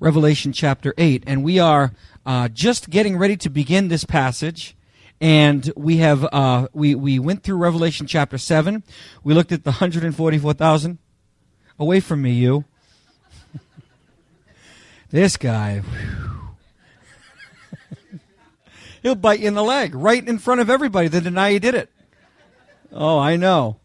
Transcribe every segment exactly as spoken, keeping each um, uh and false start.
Revelation chapter eight, and we are uh, just getting ready to begin this passage. And we have uh, we we went through Revelation chapter seven. We looked at the one hundred forty-four thousand. Away from me, you. This guy. He'll bite you in the leg right in front of everybody to deny you did it. Oh, I know.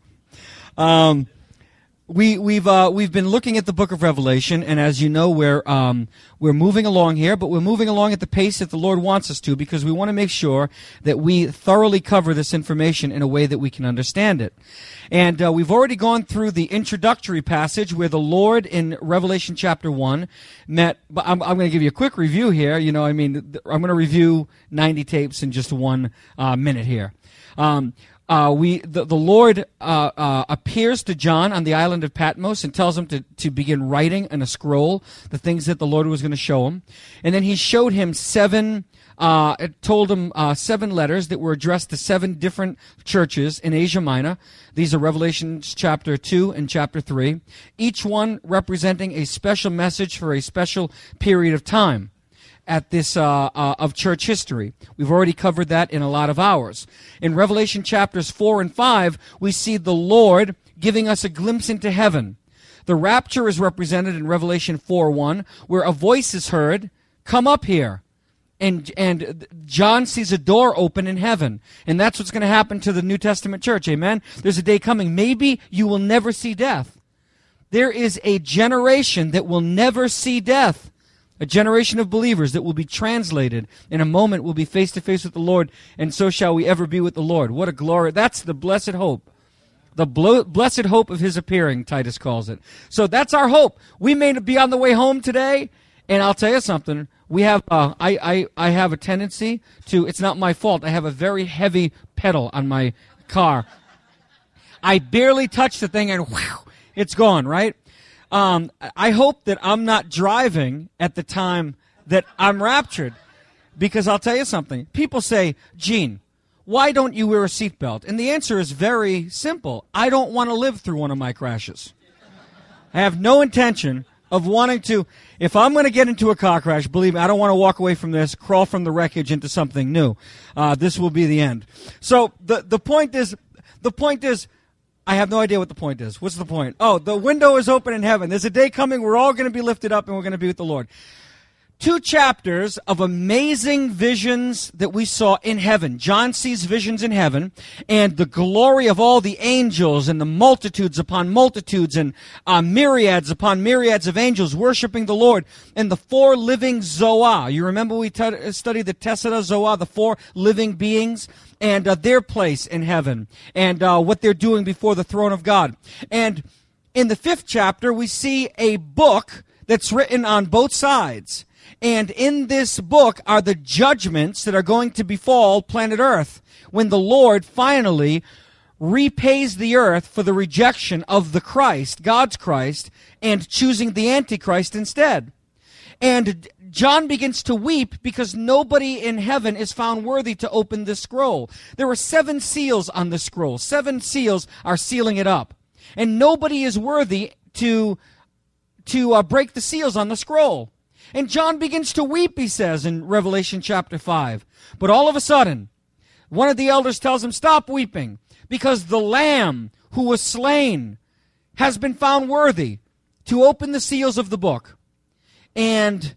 Um, we we've uh, we've been looking at the book of Revelation, and as you know, we're um, we're moving along here, but we're moving along at the pace that the Lord wants us to, because we want to make sure that we thoroughly cover this information in a way that we can understand it. And uh, we've already gone through the introductory passage where the Lord in Revelation chapter one met. But I'm, I'm going to give you a quick review here. You know, I mean, I'm going to review ninety tapes in just one uh, minute here. Um, Uh, we the, the Lord uh, uh, appears to John on the island of Patmos and tells him to, to begin writing in a scroll the things that the Lord was going to show him. And then he showed him seven, uh, it told him uh, seven letters that were addressed to seven different churches in Asia Minor. These are Revelation chapter two and chapter three, each one representing a special message for a special period of time at this uh, uh, of church history. We've already covered that in a lot of hours. In Revelation chapters four and five, we see the Lord giving us a glimpse into heaven. The rapture is represented in Revelation four one, where a voice is heard, "Come up here." And and John sees a door open in heaven. And that's what's going to happen to the New Testament church, amen? There's a day coming. Maybe you will never see death. There is a generation that will never see death. A generation of believers that will be translated in a moment, will be face to face with the Lord, and so shall we ever be with the Lord. What a glory. That's the blessed hope. The blo- blessed hope of his appearing, Titus calls it. So that's our hope. We may be on the way home today, and I'll tell you something. We have, uh, I, I, I have a tendency to, it's not my fault, I have a very heavy pedal on my car. I barely touch the thing, and whew, it's gone, right? Um, I hope that I'm not driving at the time that I'm raptured, because I'll tell you something. People say, "Gene, why don't you wear a seatbelt?" And the answer is very simple. I don't want to live through one of my crashes. I have no intention of wanting to. If I'm going to get into a car crash, believe me, I don't want to walk away from this, crawl from the wreckage into something new. Uh, this will be the end. So the the point is, the point is, I have no idea what the point is. What's the point? Oh, the window is open in heaven. There's a day coming. We're all going to be lifted up, and we're going to be with the Lord. Two chapters of amazing visions that we saw in heaven. John sees visions in heaven, and the glory of all the angels, and the multitudes upon multitudes, and uh, myriads upon myriads of angels worshiping the Lord, and the four living Zoah. You remember we t- studied the Tessera Zoah, the four living beings, and uh, their place in heaven, and uh, what they're doing before the throne of God. And in the fifth chapter, we see a book that's written on both sides. And in this book are the judgments that are going to befall planet Earth when the Lord finally repays the earth for the rejection of the Christ, God's Christ, and choosing the Antichrist instead. And John begins to weep because nobody in heaven is found worthy to open this scroll. There are seven seals on the scroll. Seven seals are sealing it up. And nobody is worthy to, to uh, break the seals on the scroll. And John begins to weep, he says, in Revelation chapter five. But all of a sudden, one of the elders tells him, "Stop weeping, because the Lamb who was slain has been found worthy to open the seals of the book." And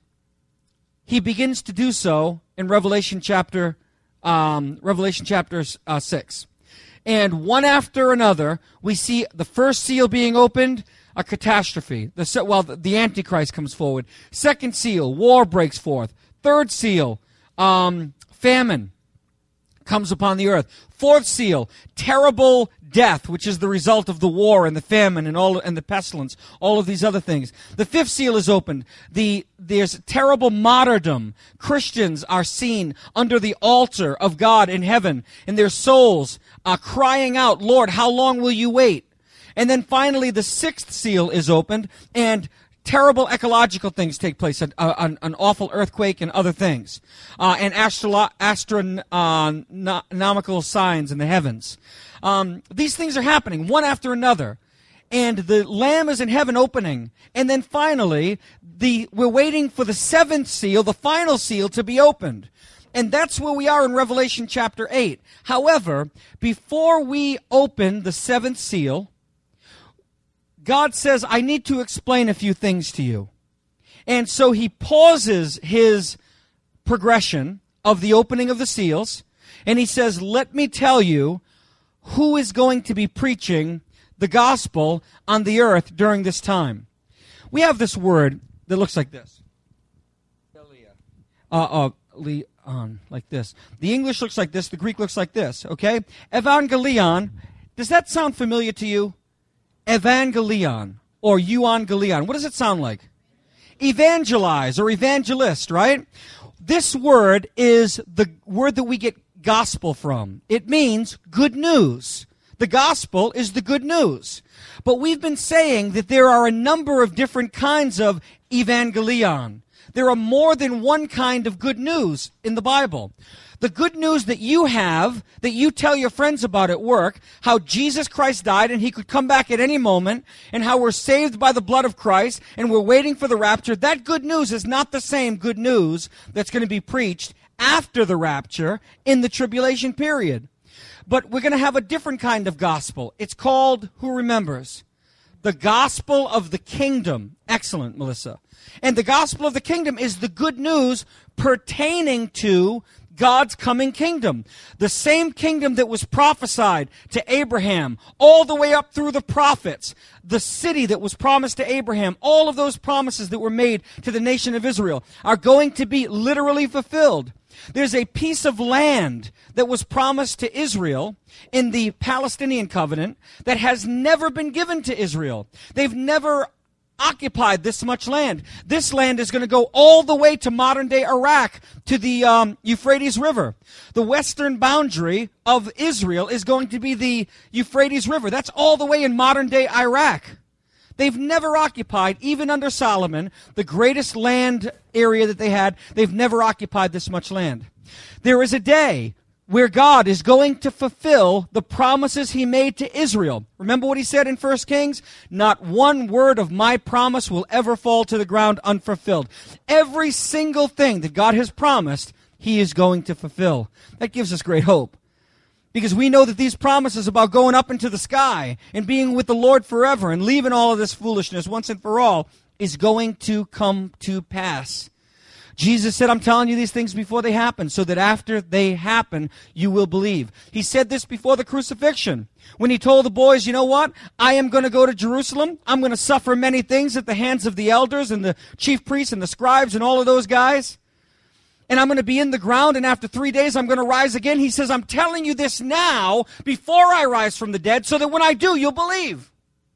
he begins to do so in Revelation chapter, um, Revelation chapter uh, six. And one after another, we see the first seal being opened, a catastrophe. The, well, the Antichrist comes forward. Second seal, war breaks forth. Third seal, um, famine comes upon the earth. Fourth seal, terrible death, which is the result of the war and the famine and all and the pestilence, all of these other things. The fifth seal is opened. The there's terrible martyrdom. Christians are seen under the altar of God in heaven, and their souls are crying out, "Lord, how long will you wait?" And then finally, the sixth seal is opened, and terrible ecological things take place, an, an, an awful earthquake and other things, uh, and astro- astronomical signs in the heavens. Um, these things are happening one after another. and the Lamb is in heaven opening. And then finally, the we're waiting for the seventh seal, the final seal, to be opened. And that's where we are in Revelation chapter eight. However, before we open the seventh seal, God says, I need to explain a few things to you. And so he pauses his progression of the opening of the seals, and he says, let me tell you who is going to be preaching the gospel on the earth during this time. We have this word that looks like this. Uh, uh, leon, like this. The English looks like this. The Greek looks like this, okay? Evangelion, does that sound familiar to you? Evangelion, or euangelion. What does it sound like? Evangelize, or evangelist, right? This word is the word that we get gospel from. It means good news. The gospel is the good news. But we've been saying that there are a number of different kinds of evangelion. There are more than one kind of good news in the Bible. The good news that you have, that you tell your friends about at work, how Jesus Christ died and he could come back at any moment, and how we're saved by the blood of Christ and we're waiting for the rapture, that good news is not the same good news that's going to be preached after the rapture in the tribulation period. But we're going to have a different kind of gospel. It's called, who remembers? The gospel of the kingdom. Excellent, Melissa. And the gospel of the kingdom is the good news pertaining to God's coming kingdom. The same kingdom that was prophesied to Abraham all the way up through the prophets. The city that was promised to Abraham. All of those promises that were made to the nation of Israel are going to be literally fulfilled. There's a piece of land that was promised to Israel in the Palestinian covenant that has never been given to Israel. They've never occupied this much land. This land is going to go all the way to modern-day Iraq, to the um, Euphrates River. The western boundary of Israel is going to be the Euphrates River. That's all the way in modern-day Iraq. They've never occupied, even under Solomon, the greatest land area that they had, they've never occupied this much land. There is a day where God is going to fulfill the promises he made to Israel. Remember what he said in First Kings? Not one word of my promise will ever fall to the ground unfulfilled. Every single thing that God has promised, he is going to fulfill. That gives us great hope. Because we know that these promises about going up into the sky and being with the Lord forever and leaving all of this foolishness once and for all is going to come to pass. Jesus said, I'm telling you these things before they happen, so that after they happen, you will believe. He said this before the crucifixion, when he told the boys, you know what? I am going to go to Jerusalem. I'm going to suffer many things at the hands of the elders and the chief priests and the scribes and all of those guys. And I'm going to be in the ground, and after three days I'm going to rise again. He says, I'm telling you this now before I rise from the dead, so that when I do, you'll believe.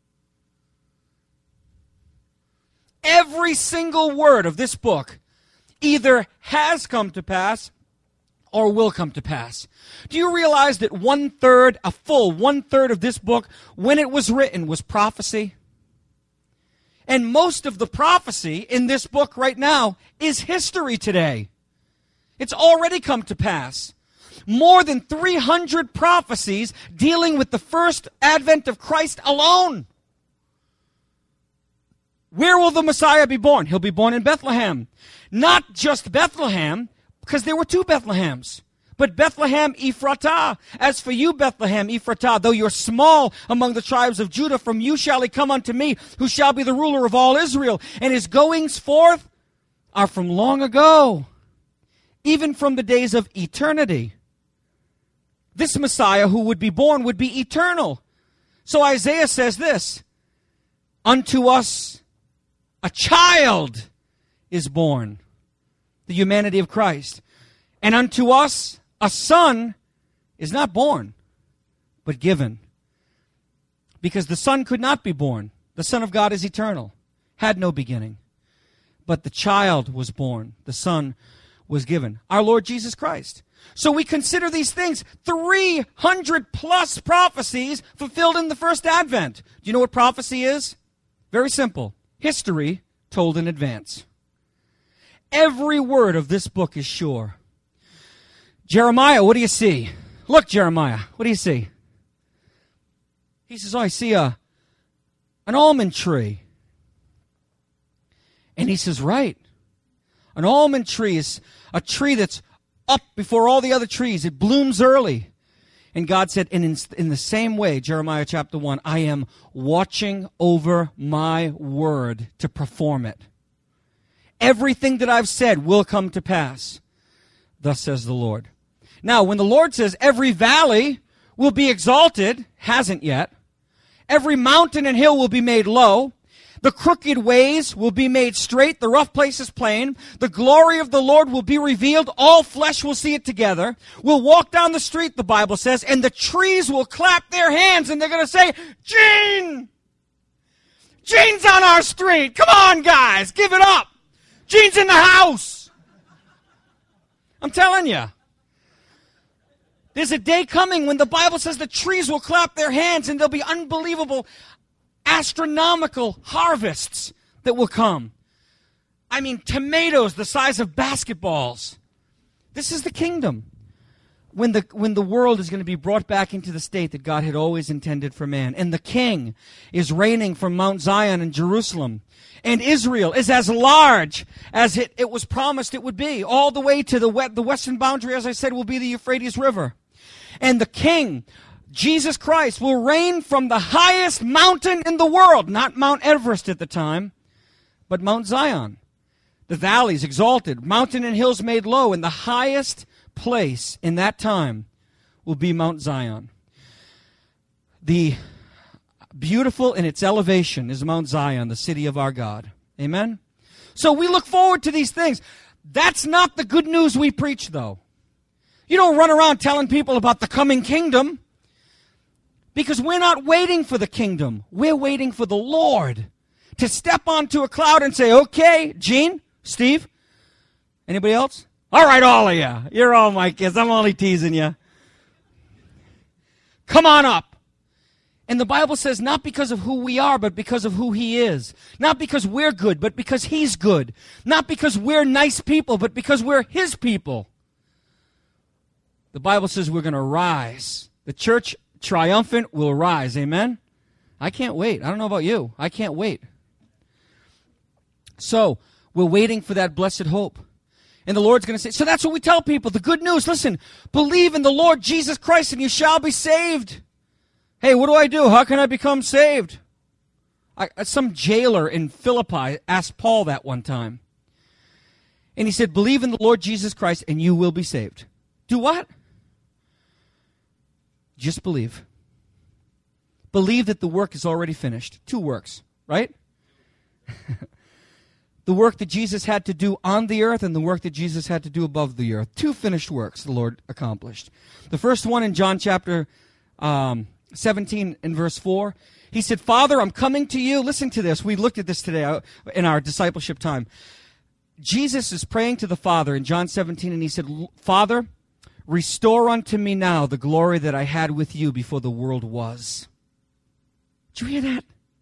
Every single word of this book either has come to pass or will come to pass. Do you realize that one-third, a full one-third of this book, when it was written, was prophecy? And most of the prophecy in this book right now is history today. It's already come to pass. More than three hundred prophecies dealing with the first advent of Christ alone. Where will the Messiah be born? He'll be born in Bethlehem. Not just Bethlehem, because there were two Bethlehems. But Bethlehem Ephratah. As for you, Bethlehem Ephratah, though you're small among the tribes of Judah, from you shall he come unto me, who shall be the ruler of all Israel. And his goings forth are from long ago, even from the days of eternity. This Messiah who would be born would be eternal. So Isaiah says this, unto us a child is born, the humanity of Christ. And unto us a son is not born, but given. Because the son could not be born. The Son of God is eternal, had no beginning. But the child was born, the son was given, our Lord Jesus Christ. So we consider these things, three hundred plus prophecies fulfilled in the first advent. Do you know what prophecy is? Very simple. History told in advance. Every word of this book is sure. Jeremiah, what do you see? Look, Jeremiah, what do you see? He says, oh, I see a, An almond tree. And he says, right. An almond tree is a tree that's up before all the other trees. It blooms early. And God said, and in, in the same way, Jeremiah chapter one, I am watching over my word to perform it. Everything that I've said will come to pass. Thus says the Lord. Now, when the Lord says every valley will be exalted, hasn't yet. Every mountain and hill will be made low. The crooked ways will be made straight, the rough places plain. The glory of the Lord will be revealed. All flesh will see it together. We'll walk down the street, the Bible says, and the trees will clap their hands, and they're going to say, Gene! Gene's on our street. Come on, guys, give it up. Gene's in the house. I'm telling you. There's a day coming when the Bible says the trees will clap their hands, and there'll be unbelievable astronomical harvests that will come. I mean, tomatoes the size of basketballs. This is the kingdom. When the, when the world is going to be brought back into the state that God had always intended for man. And the king is reigning from Mount Zion in Jerusalem. And Israel is as large as it, it was promised it would be. All the way to the, we- the western boundary, as I said, will be the Euphrates River. And the king, Jesus Christ, will reign from the highest mountain in the world, not Mount Everest at the time, but Mount Zion. The valleys exalted, mountain and hills made low, and the highest place in that time will be Mount Zion. The beautiful in its elevation is Mount Zion, the city of our God. Amen? So we look forward to these things. That's not the good news we preach, though. You don't run around telling people about the coming kingdom. Because we're not waiting for the kingdom. We're waiting for the Lord to step onto a cloud and say, okay, Gene, Steve, anybody else? All right, all of you. You're all my kids. I'm only teasing you. Come on up. And the Bible says not because of who we are, but because of who he is. Not because we're good, but because he's good. Not because we're nice people, but because we're his people. The Bible says we're going to rise. The church triumphant will rise. Amen? I can't wait. I don't know about you. I can't wait. So, we're waiting for that blessed hope. And the Lord's going to say, so that's what we tell people. The good news, listen, believe in the Lord Jesus Christ and you shall be saved. Hey, what do I do? How can I become saved? I, some jailer in Philippi asked Paul that one time. And he said, believe in the Lord Jesus Christ and you will be saved. Do what? Just believe. Believe that the work is already finished. Two works, right? The work that Jesus had to do on the earth and the work that Jesus had to do above the earth. Two finished works the Lord accomplished. The first one in John chapter um, seventeen and verse four. He said, Father, I'm coming to you. Listen to this. We looked at this today in our discipleship time. Jesus is praying to the Father in John seventeen, and he said, Father, restore unto me now the glory that I had with you before the world was. Did you hear that?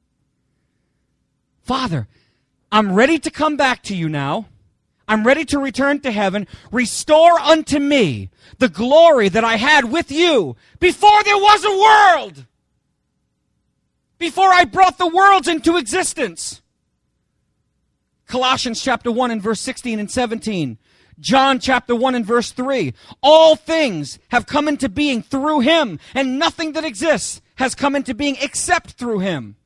Father, I'm ready to come back to you now. I'm ready to return to heaven. Restore unto me the glory that I had with you before there was a world. Before I brought the worlds into existence. Colossians chapter one and verse sixteen and seventeen. John chapter one and verse three. All things have come into being through him, and nothing that exists has come into being except through him.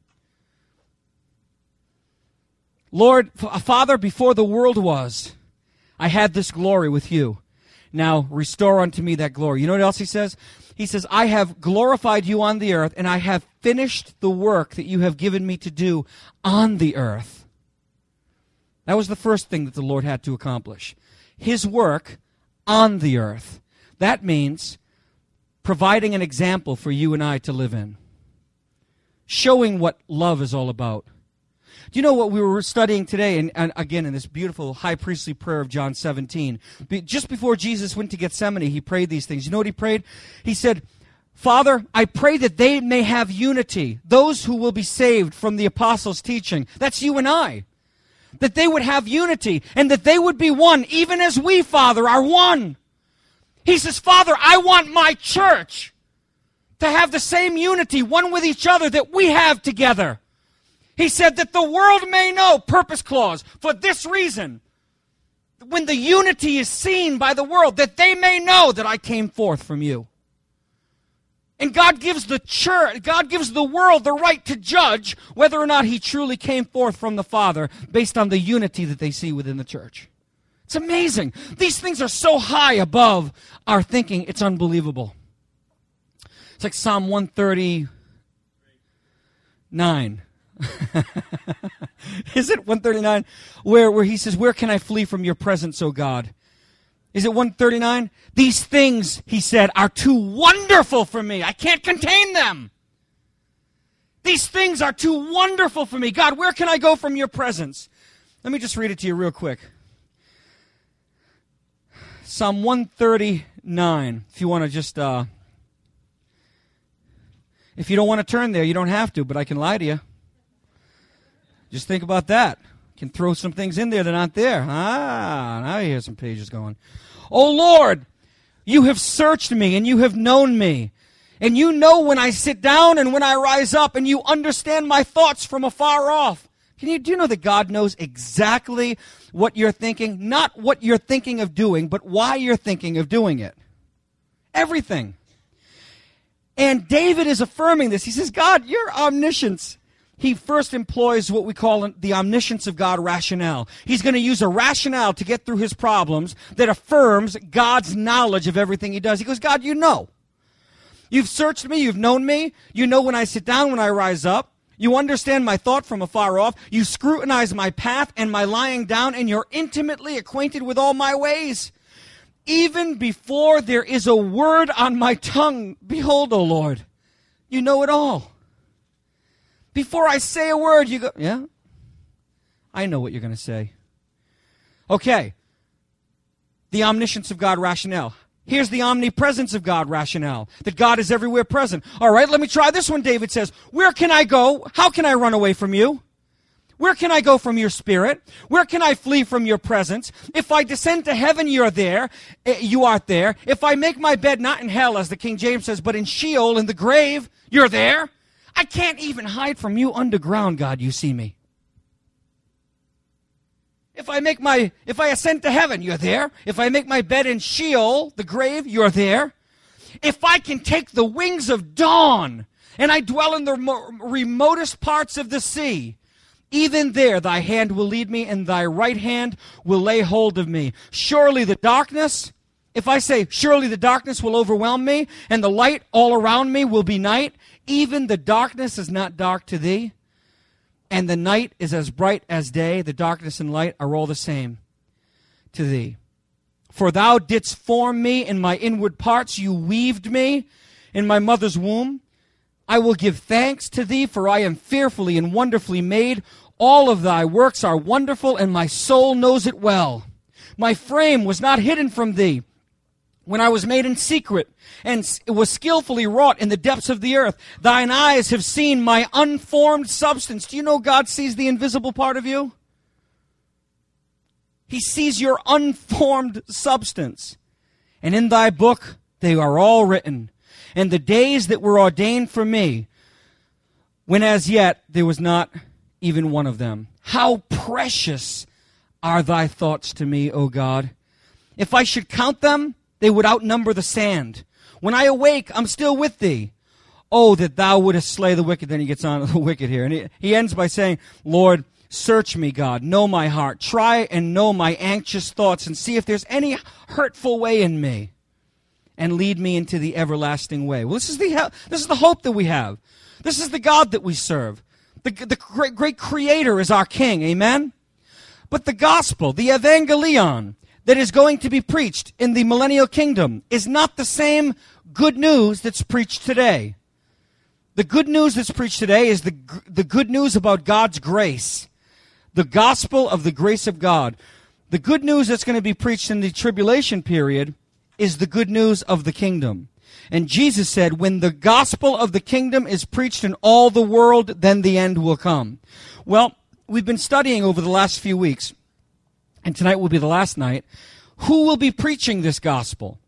Lord, Father, before the world was, I had this glory with you. Now restore unto me that glory. You know what else he says? He says, I have glorified you on the earth, and I have finished the work that you have given me to do on the earth. That was the first thing that the Lord had to accomplish. His work on the earth. That means providing an example for you and I to live in. Showing what love is all about. Do you know what we were studying today, and, and again in this beautiful high priestly prayer of John seventeen? Be, just before Jesus went to Gethsemane, he prayed these things. You know what he prayed? He said, Father, I pray that they may have unity, those who will be saved from the apostles' teaching. That's you and I. That they would have unity, and that they would be one, even as we, Father, are one. He says, Father, I want my church to have the same unity, one with each other, that we have together. He said that the world may know, purpose clause, for this reason, when the unity is seen by the world, that they may know that I came forth from you. And God gives the church, God gives the world the right to judge whether or not he truly came forth from the Father based on the unity that they see within the church. It's amazing. These things are so high above our thinking, it's unbelievable. It's like Psalm one thirty-nine. Is it one thirty-nine? Where, where he says, where can I flee from your presence, O God? Is it one thirty-nine? These things, he said, are too wonderful for me. I can't contain them. These things are too wonderful for me. God, where can I go from your presence? Let me just read it to you real quick. Psalm one thirty-nine. If you want to just, uh, if you don't want to turn there, you don't have to, but I can lie to you. Just think about that. Can throw some things in there that aren't there. Ah, now you hear some pages going. Oh Lord, you have searched me and you have known me. And you know when I sit down and when I rise up, and you understand my thoughts from afar off. Can you, do you know that God knows exactly what you're thinking? Not what you're thinking of doing, but why you're thinking of doing it. Everything. And David is affirming this. He says, God, your omniscience. He first employs what we call the omniscience of God rationale. He's going to use a rationale to get through his problems that affirms God's knowledge of everything he does. He goes, God, you know. You've searched me. You've known me. You know when I sit down, when I rise up. You understand my thought from afar off. You scrutinize my path and my lying down, and you're intimately acquainted with all my ways. Even before there is a word on my tongue, behold, O Lord, you know it all. Before I say a word, you go, yeah, I know what you're going to say. Okay, the omniscience of God rationale. Here's the omnipresence of God rationale, that God is everywhere present. All right, let me try this one, David says. Where can I go? How can I run away from you? Where can I go from your spirit? Where can I flee from your presence? If I descend to heaven, you're there. You are there. If I make my bed not in hell, as the King James says, but in Sheol, in the grave, you're there. I can't even hide from you underground, God, you see me. If I make my, if I ascend to heaven, you're there. If I make my bed in Sheol, the grave, you're there. If I can take the wings of dawn and I dwell in the remotest parts of the sea, even there thy hand will lead me and thy right hand will lay hold of me. Surely the darkness, if I say, surely the darkness will overwhelm me and the light all around me will be night, even the darkness is not dark to thee, and the night is as bright as day. The darkness and light are all the same to thee. For thou didst form me in my inward parts. You weaved me in my mother's womb. I will give thanks to thee, for I am fearfully and wonderfully made. All of thy works are wonderful, and my soul knows it well. My frame was not hidden from thee when I was made in secret, and was skillfully wrought in the depths of the earth. Thine eyes have seen my unformed substance. Do you know God sees the invisible part of you? He sees your unformed substance. And in thy book they are all written. And the days that were ordained for me, when as yet there was not even one of them. How precious are thy thoughts to me, O God. If I should count them, they would outnumber the sand. When I awake, I'm still with thee. Oh, that thou wouldest slay the wicked. Then he gets on to the wicked here. And he, he ends by saying, Lord, search me, God. Know my heart. Try and know my anxious thoughts and see if there's any hurtful way in me. And lead me into the everlasting way. Well, this is the, this is the hope that we have. This is the God that we serve. The, the great, great Creator is our King. Amen? But the gospel, the evangelion, that is going to be preached in the millennial kingdom is not the same good news that's preached today. The good news that's preached today is the, the good news about God's grace. The gospel of the grace of God. The good news that's going to be preached in the tribulation period is the good news of the kingdom. And Jesus said, when the gospel of the kingdom is preached in all the world, then the end will come. Well, we've been studying over the last few weeks, and tonight will be the last night, who will be preaching this gospel?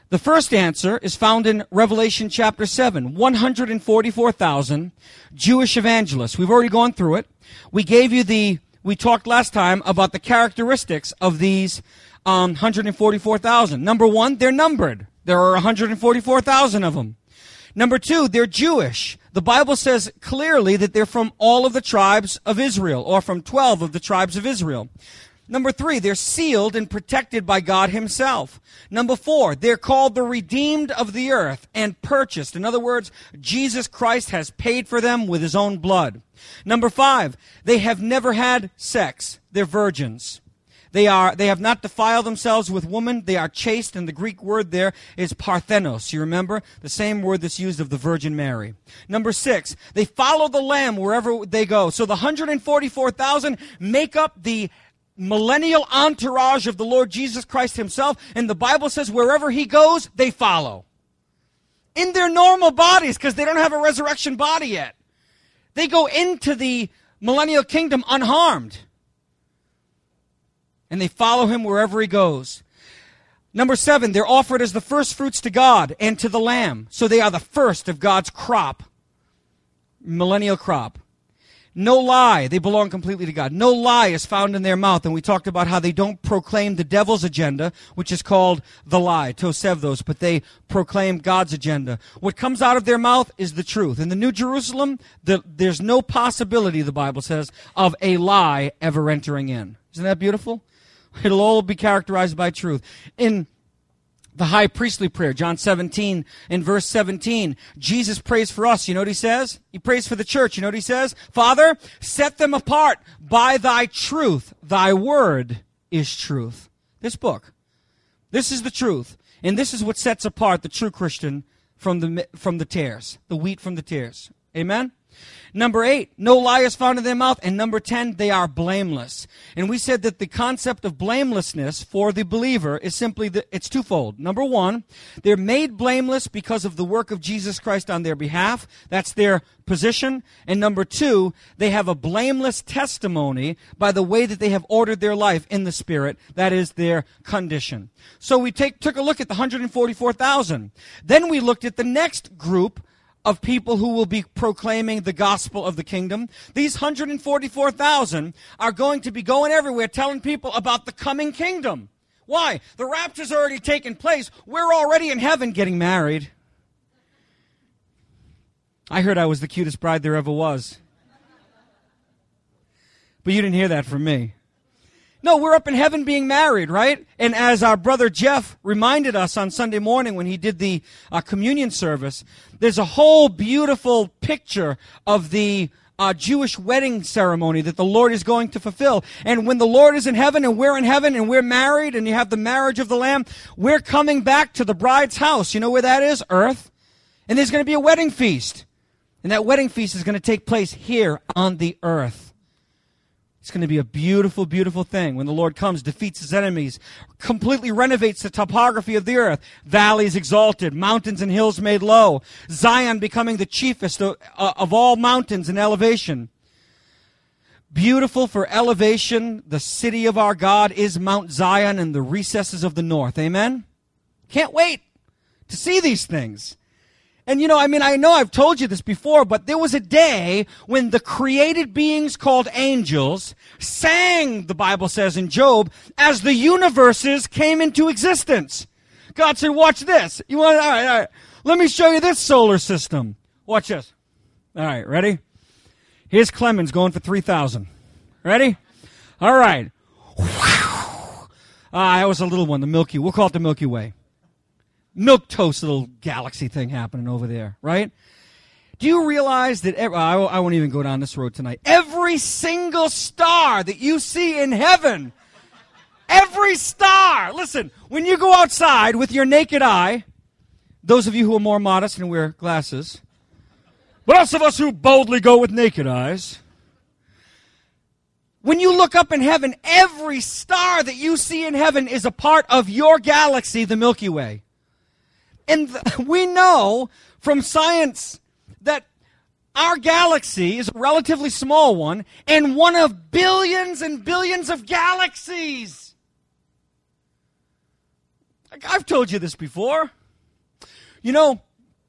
The first answer is found in Revelation chapter seven, one hundred forty-four thousand Jewish evangelists. We've already gone through it. We gave you the, we talked last time about the characteristics of these um, one hundred forty-four thousand. Number one, they're numbered. There are one hundred forty-four thousand of them. Number two, they're Jewish. The Bible says clearly that they're from all of the tribes of Israel, or from twelve of the tribes of Israel. Number three, they're sealed and protected by God himself. Number four, they're called the redeemed of the earth and purchased. In other words, Jesus Christ has paid for them with his own blood. Number five, they have never had sex. They're virgins. They are, they have not defiled themselves with woman. They are chaste, and the Greek word there is parthenos. You remember? The same word that's used of the Virgin Mary. Number six, they follow the Lamb wherever they go. So the one hundred forty-four thousand make up the millennial entourage of the Lord Jesus Christ himself, and the Bible says wherever he goes, they follow. In their normal bodies, because they don't have a resurrection body yet. They go into the millennial kingdom unharmed. And they follow him wherever he goes. Number seven, they're offered as the first fruits to God and to the Lamb. So they are the first of God's crop, millennial crop. No lie. They belong completely to God. No lie is found in their mouth. And we talked about how they don't proclaim the devil's agenda, which is called the lie, tosevdos, but they proclaim God's agenda. What comes out of their mouth is the truth. In the New Jerusalem, the, there's no possibility, the Bible says, of a lie ever entering in. Isn't that beautiful? It'll all be characterized by truth. In the high priestly prayer, John seventeen, in verse seventeen, Jesus prays for us. You know what he says? He prays for the church. You know what he says? Father, set them apart by thy truth. Thy word is truth. This book. This is the truth. And this is what sets apart the true Christian from the, from the tares, the wheat from the tares. Amen? Number eight, no lie is found in their mouth. And number ten, they are blameless. And we said that the concept of blamelessness for the believer is simply, the, it's twofold. Number one, they're made blameless because of the work of Jesus Christ on their behalf. That's their position. And number two, they have a blameless testimony by the way that they have ordered their life in the Spirit. That is their condition. So we take, took a look at the one hundred forty-four thousand. Then we looked at the next group of people who will be proclaiming the gospel of the kingdom. These one hundred forty-four thousand are going to be going everywhere telling people about the coming kingdom. Why? The rapture's already taken place. We're already in heaven getting married. I heard I was the cutest bride there ever was. But you didn't hear that from me. No, we're up in heaven being married, right? And as our brother Jeff reminded us on Sunday morning when he did the uh, communion service, there's a whole beautiful picture of the uh, Jewish wedding ceremony that the Lord is going to fulfill. And when the Lord is in heaven and we're in heaven and we're married and you have the marriage of the Lamb, we're coming back to the bride's house. You know where that is? Earth. And there's going to be a wedding feast. And that wedding feast is going to take place here on the earth. It's going to be a beautiful, beautiful thing when the Lord comes, defeats his enemies, completely renovates the topography of the earth. Valleys exalted, mountains and hills made low. Zion becoming the chiefest of, uh, of all mountains in elevation. Beautiful for elevation, the city of our God is Mount Zion in the recesses of the north. Amen? Can't wait to see these things. And you know, I mean, I know I've told you this before, but there was a day when the created beings called angels sang, the Bible says in Job, as the universes came into existence. God said, watch this. You want, all right, all right. Let me show you this solar system. Watch this. All right, ready? Here's Clemens going for three thousand. Ready? All right. Ah, that was a little one, the Milky. We'll call it the Milky Way. Milk toast little galaxy thing happening over there, right? Do you realize that, every, I, I won't even go down this road tonight, every single star that you see in heaven, every star, listen, when you go outside with your naked eye, those of you who are more modest and wear glasses, but us of us who boldly go with naked eyes, when you look up in heaven, every star that you see in heaven is a part of your galaxy, the Milky Way. And th- we know from science that our galaxy is a relatively small one and one of billions and billions of galaxies. I've told you this before. You know,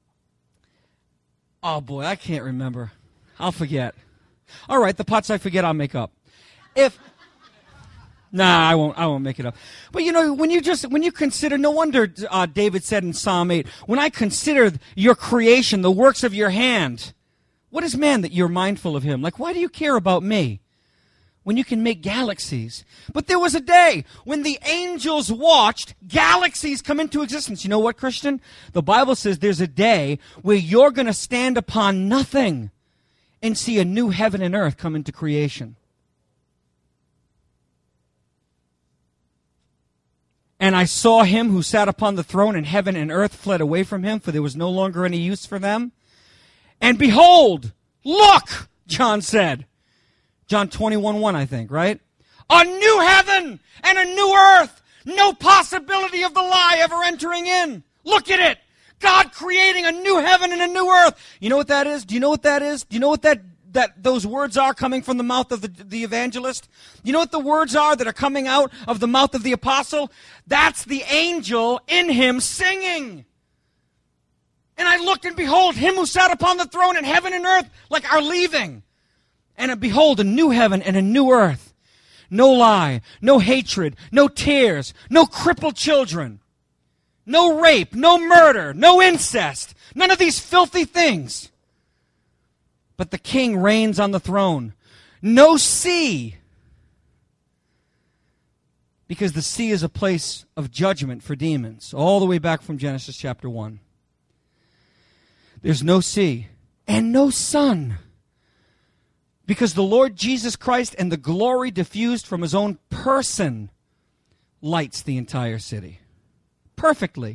oh boy, I can't remember. I'll forget. All right, the parts I forget, I'll make up. If Nah, I won't. I won't make it up. But you know, when you just when you consider, no wonder uh, David said in Psalm eight, "When I consider your creation, the works of your hand, what is man that you're mindful of him?" Like, why do you care about me when you can make galaxies? But there was a day when the angels watched galaxies come into existence. You know what, Christian? The Bible says there's a day where you're going to stand upon nothing and see a new heaven and earth come into creation. And I saw him who sat upon the throne, and heaven and earth fled away from him, for there was no longer any use for them. And behold, look, John said. John twenty-one one, I think, right? A new heaven and a new earth. No possibility of the lie ever entering in. Look at it. God creating a new heaven and a new earth. You know what that is? Do you know what that is? Do you know what that that those words are coming from the mouth of the, the evangelist? You know what the words are that are coming out of the mouth of the apostle? That's the angel in him singing. And I looked, and behold, him who sat upon the throne, in heaven and earth like are leaving. And behold, a new heaven and a new earth. No lie, no hatred, no tears, no crippled children, no rape, no murder, no incest, none of these filthy things. But the king reigns on the throne. No sea, because the sea is a place of judgment for demons, all the way back from Genesis chapter one. There's no sea and no sun, because the Lord Jesus Christ and the glory diffused from his own person lights the entire city perfectly.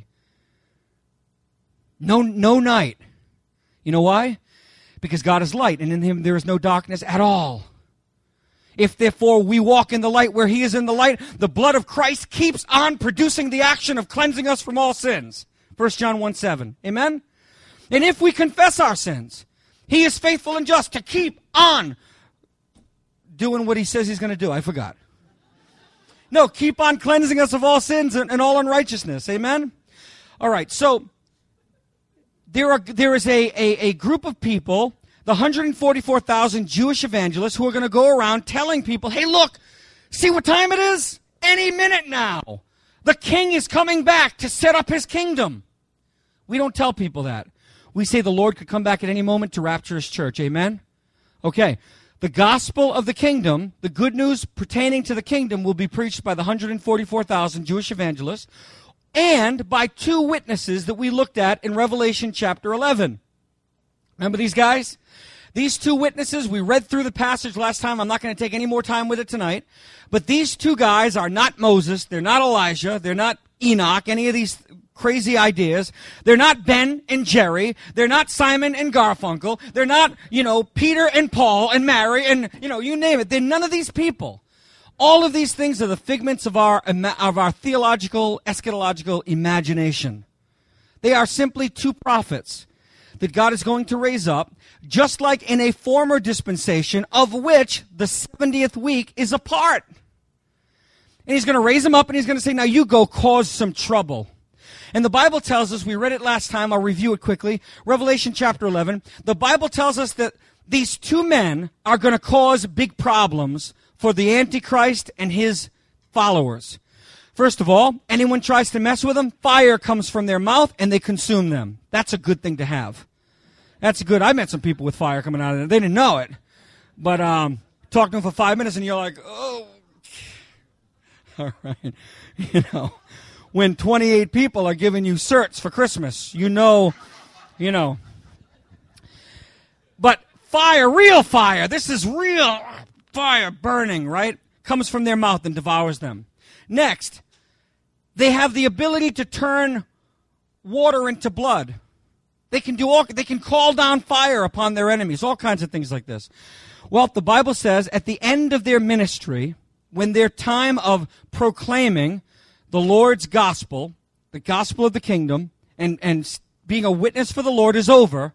No, no night. You know why? Because God is light, and in him there is no darkness at all. If therefore we walk in the light where he is in the light, the blood of Christ keeps on producing the action of cleansing us from all sins. First John one seven. Amen? And if we confess our sins, he is faithful and just to keep on doing what he says he's going to do. I forgot. No, keep on cleansing us of all sins and, and all unrighteousness. Amen? All right, so there are there is a, a, a group of people, the one hundred forty-four thousand Jewish evangelists, who are going to go around telling people, hey, look, see what time it is? Any minute now. The king is coming back to set up his kingdom. We don't tell people that. We say the Lord could come back at any moment to rapture his church. Amen? Okay. The gospel of the kingdom, the good news pertaining to the kingdom, will be preached by the one hundred forty-four thousand Jewish evangelists and by two witnesses that we looked at in Revelation chapter eleven. Remember these guys? These two witnesses, we read through the passage last time. I'm not going to take any more time with it tonight. But these two guys are not Moses. They're not Elijah. They're not Enoch, any of these crazy ideas. They're not Ben and Jerry. They're not Simon and Garfunkel. They're not, you know, Peter and Paul and Mary and, you know, you name it. They're none of these people. All of these things are the figments of our, of our theological, eschatological imagination. They are simply two prophets that God is going to raise up, just like in a former dispensation, of which the seventieth week is a part. And he's going to raise them up, and he's going to say, now you go cause some trouble. And the Bible tells us, we read it last time, I'll review it quickly, Revelation chapter eleven, the Bible tells us that these two men are going to cause big problems for the Antichrist and his followers. First of all, anyone tries to mess with them, fire comes from their mouth and they consume them. That's a good thing to have. That's good. I met some people with fire coming out of them. They didn't know it. But um, talk to them for five minutes and you're like, oh, all right. You know, when twenty-eight people are giving you certs for Christmas, you know, you know. But fire, real fire, this is real fire burning, right? Comes from their mouth and devours them. Next, they have the ability to turn water into blood. They can do all, they can call down fire upon their enemies, all kinds of things like this. Well, the Bible says at the end of their ministry, when their time of proclaiming the Lord's gospel, the gospel of the kingdom, and, and being a witness for the Lord is over,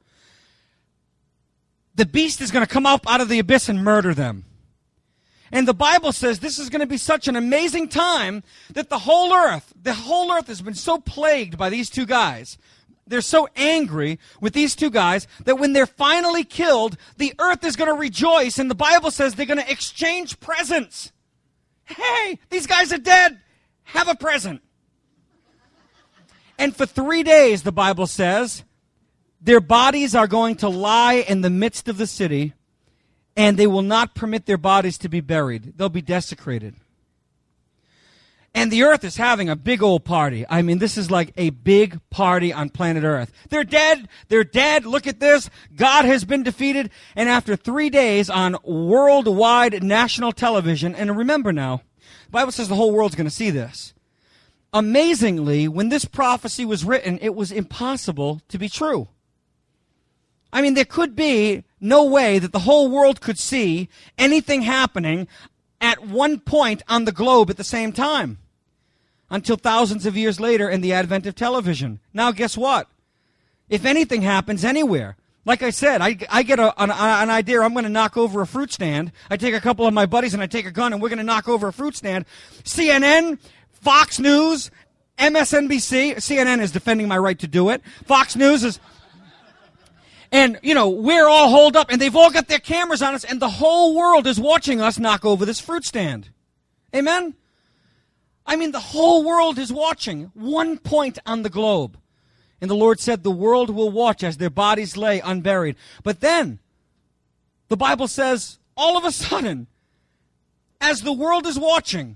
the beast is going to come up out of the abyss and murder them. And the Bible says this is going to be such an amazing time that the whole earth, the whole earth has been so plagued by these two guys, they're so angry with these two guys that when they're finally killed, the earth is going to rejoice, and the Bible says they're going to exchange presents. Hey, these guys are dead. Have a present. And for three days, the Bible says, their bodies are going to lie in the midst of the city, and they will not permit their bodies to be buried. They'll be desecrated. And the earth is having a big old party. I mean, this is like a big party on planet Earth. They're dead. They're dead. Look at this. God has been defeated. And after three days on worldwide national television, and remember now, the Bible says the whole world's going to see this. Amazingly, when this prophecy was written, it was impossible to be true. I mean, there could be no way that the whole world could see anything happening at one point on the globe at the same time until thousands of years later in the advent of television. Now, guess what? If anything happens anywhere, like I said, I, I get a, an, an idea, I'm going to knock over a fruit stand. I take a couple of my buddies and I take a gun and we're going to knock over a fruit stand. C N N, Fox News, M S N B C, C N N is defending my right to do it. Fox News is... And, you know, we're all holed up, and they've all got their cameras on us, and the whole world is watching us knock over this fruit stand. Amen? I mean, the whole world is watching, one point on the globe. And the Lord said, the world will watch as their bodies lay unburied. But then, the Bible says, all of a sudden, as the world is watching,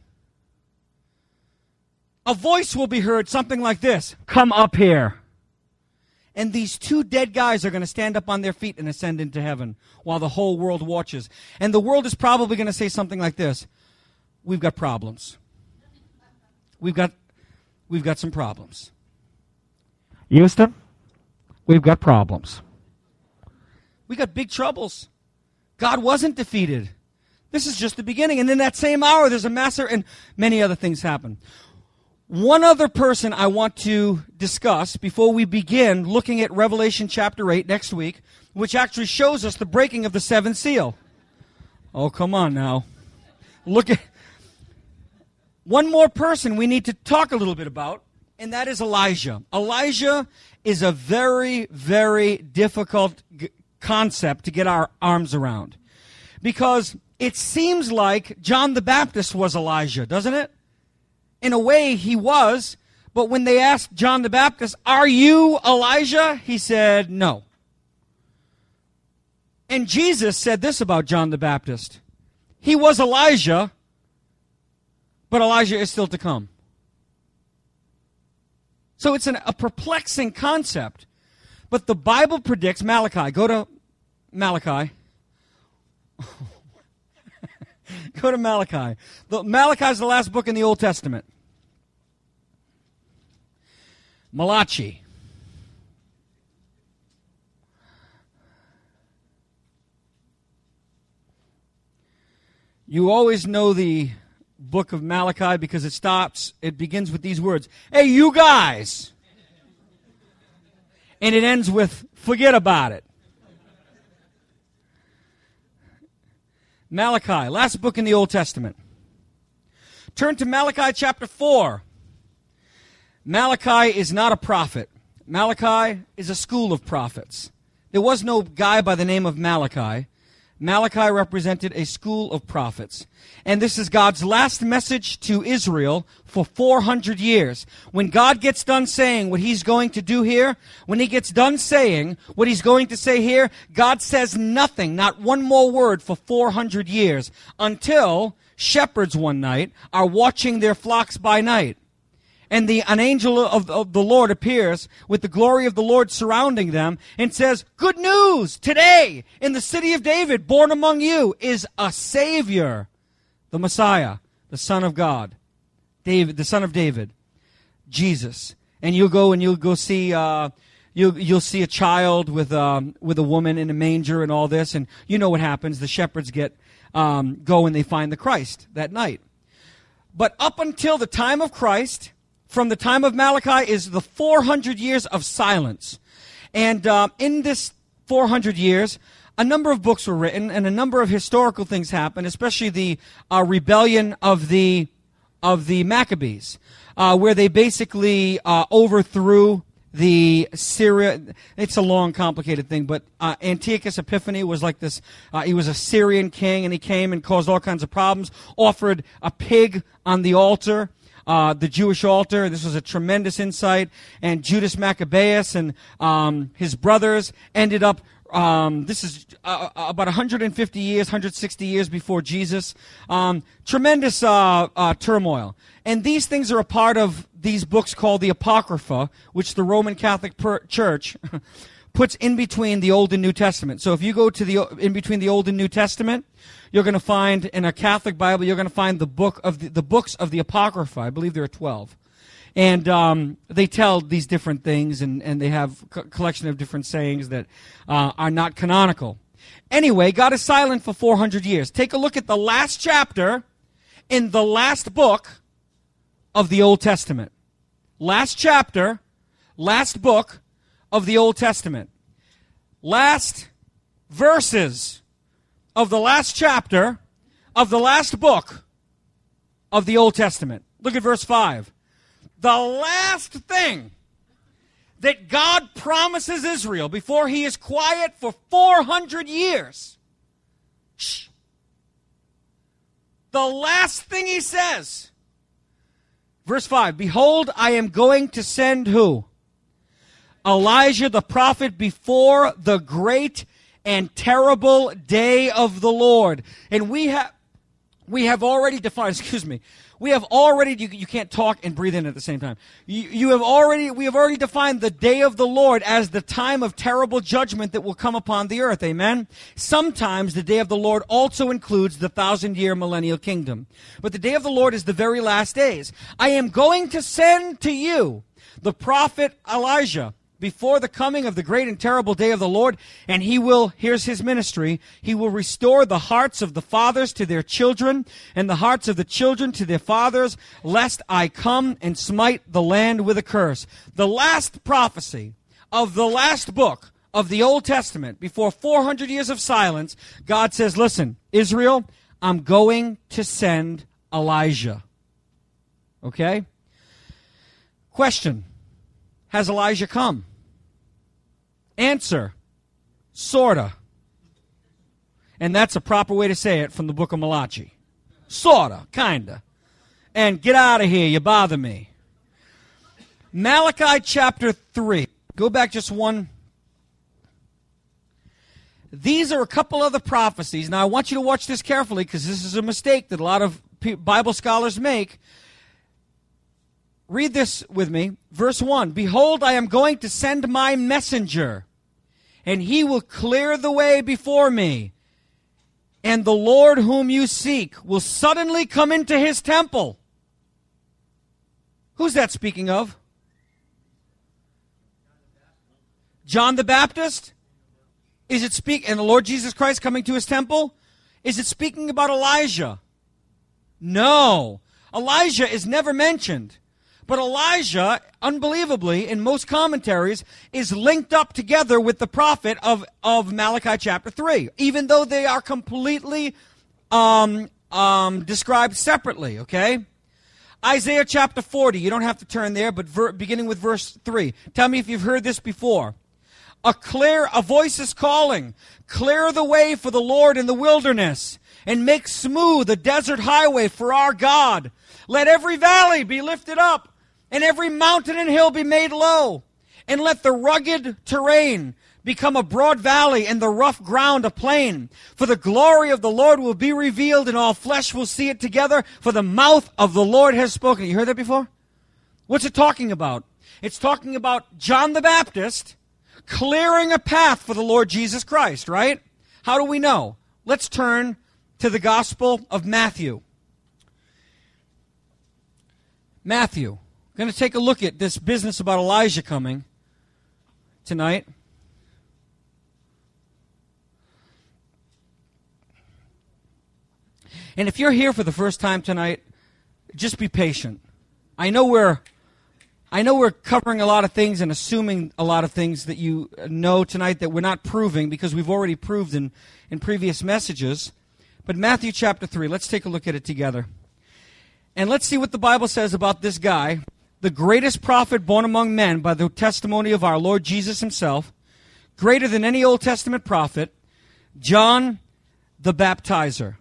a voice will be heard, something like this, "Come up here." And these two dead guys are going to stand up on their feet and ascend into heaven while the whole world watches. And the world is probably going to say something like this: we've got problems. We've got, we've got some problems. Houston, we've got problems. We got big troubles. God wasn't defeated. This is just the beginning. And in that same hour, there's a massacre and many other things happen. One other person I want to discuss before we begin looking at Revelation chapter eight next week, which actually shows us the breaking of the seventh seal. Oh, come on now. Look at one more person we need to talk a little bit about, and that is Elijah. Elijah is a very, very difficult g- concept to get our arms around, because it seems like John the Baptist was Elijah, doesn't it? In a way, he was, but when they asked John the Baptist, "Are you Elijah?" he said, "No." And Jesus said this about John the Baptist: he was Elijah, but Elijah is still to come. So it's an, a perplexing concept, but the Bible predicts, Malachi, go to Malachi. Go to Malachi. The, Malachi is the last book in the Old Testament. Malachi. You always know the book of Malachi because it stops, it begins with these words: "Hey, you guys!" And it ends with, "Forget about it." Malachi, last book in the Old Testament. Turn to Malachi chapter four. Malachi is not a prophet. Malachi is a school of prophets. There was no guy by the name of Malachi. Malachi represented a school of prophets. And this is God's last message to Israel for four hundred years. When God gets done saying what he's going to do here, when he gets done saying what he's going to say here, God says nothing, not one more word for four hundred years, until shepherds one night are watching their flocks by night. And the, an angel of, of the Lord appears with the glory of the Lord surrounding them and says, "Good news! Today, in the city of David, born among you, is a Savior, the Messiah, the Son of God, David, the Son of David, Jesus." And you'll go and you'll go see, uh, you'll you'll see a child with um, with a woman in a manger and all this, and you know what happens. The shepherds get um, go and they find the Christ that night. But up until the time of Christ, from the time of Malachi, is the four hundred years of silence. And uh, in this four hundred years, a number of books were written and a number of historical things happened, especially the uh, rebellion of the of the Maccabees, uh, where they basically uh, overthrew the Syria, it's a long, complicated thing, but uh, Antiochus Epiphanes was like this, uh, he was a Syrian king, and he came and caused all kinds of problems, offered a pig on the altar, uh, the Jewish altar. This was a tremendous insight, and Judas Maccabeus and um, his brothers ended up, um, this is uh, about one hundred fifty years, one hundred sixty years before Jesus, um, tremendous uh, uh, turmoil. And these things are a part of these books called the Apocrypha, which the Roman Catholic per- Church puts in between the Old and New Testament. So if you go to the in between the Old and New Testament, you're going to find in a Catholic Bible, you're going to find the book of the, the books of the Apocrypha. I believe there are twelve, and um, they tell these different things, and and they have a collection of different sayings that uh, are not canonical. Anyway, God is silent for four hundred years. Take a look at the last chapter in the last book of the Old Testament. Last chapter, last book of the Old Testament. Last verses of the last chapter of the last book of the Old Testament. Look at verse five. The last thing that God promises Israel before he is quiet for four hundred years. Shh. The last thing he says. Verse five, behold, I am going to send who? Elijah the prophet before the great and terrible day of the Lord. And we have we have already defined, excuse me, we have already, you, you can't talk and breathe in at the same time. You, you have already, we have already defined the day of the Lord as the time of terrible judgment that will come upon the earth. Amen? Sometimes the day of the Lord also includes the thousand-year millennial kingdom. But the day of the Lord is the very last days. I am going to send to you the prophet Elijah before the coming of the great and terrible day of the Lord, and he will, here's his ministry, he will restore the hearts of the fathers to their children, and the hearts of the children to their fathers, lest I come and smite the land with a curse. The last prophecy of the last book of the Old Testament, before four hundred years of silence, God says, listen, Israel, I'm going to send Elijah. Okay? Question. Has Elijah come? Answer, sorta. And that's a proper way to say it from the book of Malachi. Sorta, kinda. And get out of here, you bother me. Malachi chapter three. Go back just one. These are a couple other prophecies. Now I want you to watch this carefully because this is a mistake that a lot of Bible scholars make. Read this with me. Verse one, behold, I am going to send my messenger, and he will clear the way before me. And the Lord whom you seek will suddenly come into his temple. Who's that speaking of? John the Baptist? Is it speak and the Lord Jesus Christ coming to his temple? Is it speaking about Elijah? No. Elijah is never mentioned. But Elijah, unbelievably, in most commentaries, is linked up together with the prophet of, of Malachi chapter three, even though they are completely um, um, described separately, okay? Isaiah chapter forty, you don't have to turn there, but ver- beginning with verse three. Tell me if you've heard this before. A clear, a voice is calling, clear the way for the Lord in the wilderness, and make smooth the desert highway for our God. Let every valley be lifted up, and every mountain and hill be made low, and let the rugged terrain become a broad valley, and the rough ground a plain. For the glory of the Lord will be revealed, and all flesh will see it together, for the mouth of the Lord has spoken. You heard that before? What's it talking about? It's talking about John the Baptist clearing a path for the Lord Jesus Christ, right? How do we know? Let's turn to the Gospel of Matthew. Matthew. Going to take a look at this business about Elijah coming tonight. And if you're here for the first time tonight, just be patient. I know we're I know we're covering a lot of things and assuming a lot of things that you know tonight that we're not proving because we've already proved in, in previous messages. But Matthew chapter three, let's take a look at it together. And let's see what the Bible says about this guy, the greatest prophet born among men by the testimony of our Lord Jesus himself, greater than any Old Testament prophet, John the Baptizer.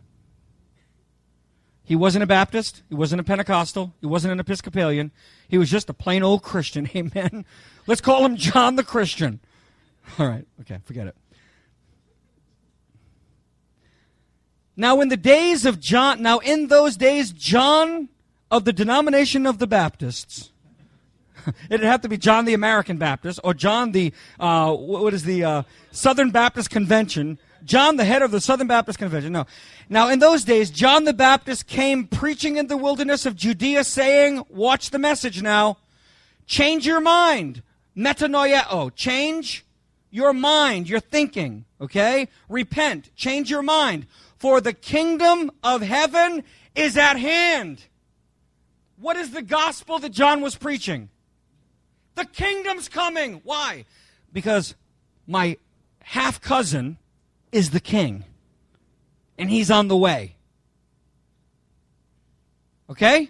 He wasn't a Baptist. He wasn't a Pentecostal. He wasn't an Episcopalian. He was just a plain old Christian. Amen. Let's call him John the Christian. All right. Okay, forget it. Now in the days of John, now in those days, John of the denomination of the Baptists, it'd have to be John the American Baptist, or John the, uh, what is the, uh, Southern Baptist Convention, John the head of the Southern Baptist Convention, no. Now in those days, John the Baptist came preaching in the wilderness of Judea, saying, watch the message now, change your mind, metanoiao, change your mind, your thinking, okay? Repent, change your mind. For the kingdom of heaven is at hand. What is the gospel that John was preaching? The kingdom's coming. Why? Because my half-cousin is the king. And he's on the way. Okay?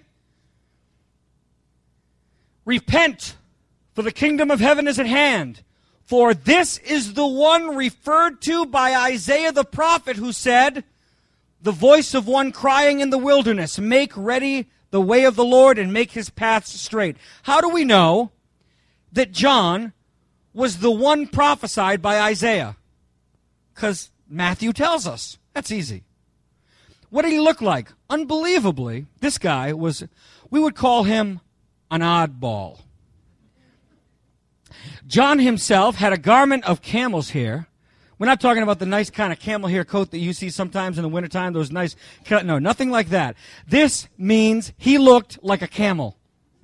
Repent, for the kingdom of heaven is at hand. For this is the one referred to by Isaiah the prophet, who said, the voice of one crying in the wilderness, make ready the way of the Lord and make his paths straight. How do we know that John was the one prophesied by Isaiah? Because Matthew tells us. That's easy. What did he look like? Unbelievably, this guy was, we would call him an oddball. John himself had a garment of camel's hair. We're not talking about the nice kind of camel hair coat that you see sometimes in the wintertime, those nice, no, nothing like that. This means he looked like a camel.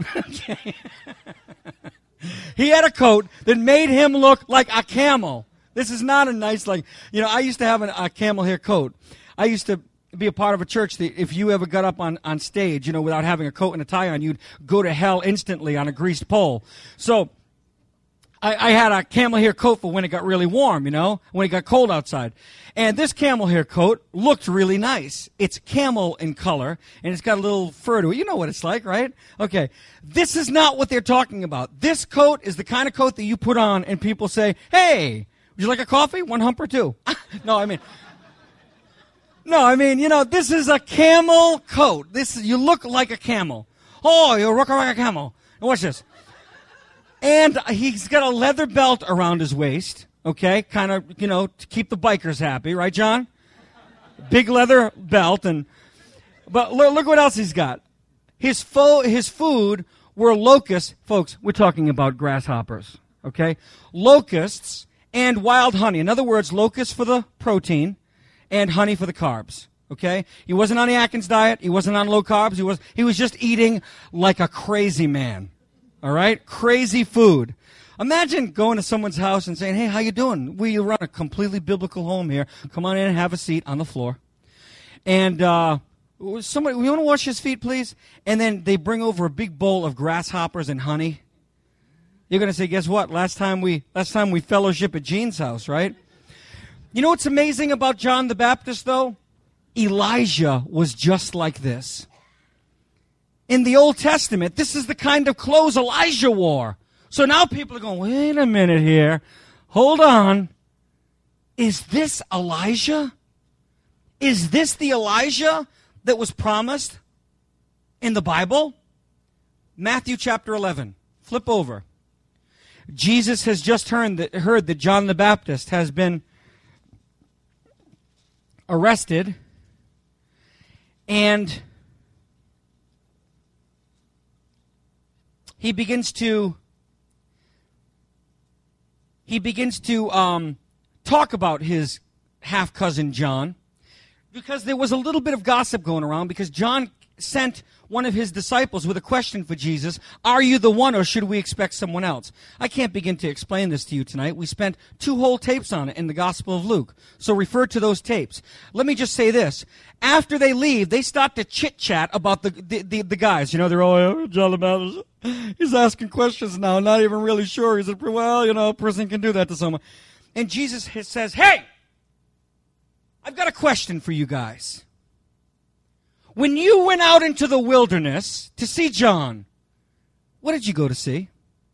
He had a coat that made him look like a camel. This is not a nice, like, you know, I used to have an, a camel hair coat. I used to be a part of a church that if you ever got up on, on stage, you know, without having a coat and a tie on, you'd go to hell instantly on a greased pole. So, I, I had a camel hair coat for when it got really warm, you know, when it got cold outside. And this camel hair coat looked really nice. It's camel in color, and it's got a little fur to it. You know what it's like, right? Okay. This is not what they're talking about. This coat is the kind of coat that you put on, and people say, hey, would you like a coffee? One hump or two? No, I mean, no, I mean, you know, this is a camel coat. This is, you look like a camel. Oh, you look like a camel. And watch this. And he's got a leather belt around his waist, okay, kind of, you know, to keep the bikers happy, right, John? Big leather belt, and but look, look what else he's got. His fo- his food were locusts, folks. We're talking about grasshoppers, okay? Locusts and wild honey. In other words, locusts for the protein, and honey for the carbs. Okay, he wasn't on the Atkins diet. He wasn't on low carbs. He was he was just eating like a crazy man. All right? Crazy food. Imagine going to someone's house and saying, hey, how you doing? We run a completely biblical home here. Come on in and have a seat on the floor. And uh, somebody, we want to wash his feet, please? And then they bring over a big bowl of grasshoppers and honey. You're going to say, guess what? Last time we last time we fellowship at Gene's house, right? You know what's amazing about John the Baptist, though? Elijah was just like this. In the Old Testament, this is the kind of clothes Elijah wore. So now people are going, wait a minute here. Hold on. Is this Elijah? Is this the Elijah that was promised in the Bible? Matthew chapter eleven. Flip over. Jesus has just heard that, heard that John the Baptist has been arrested, and he begins to he begins to um, talk about his half-cousin John, because there was a little bit of gossip going around, because John sent one of his disciples with a question for Jesus. Are you the one, or should we expect someone else? I can't begin to explain this to you tonight. We spent two whole tapes on it in the Gospel of Luke, so refer to those tapes. Let me just say this. After they leave, they start to chit-chat about the the, the, the guys. You know, they're all, oh, John the Baptist, he's asking questions now, not even really sure. He's like, well, you know, a person can do that to someone. And Jesus says, hey, I've got a question for you guys. When you went out into the wilderness to see John, What did you go to see?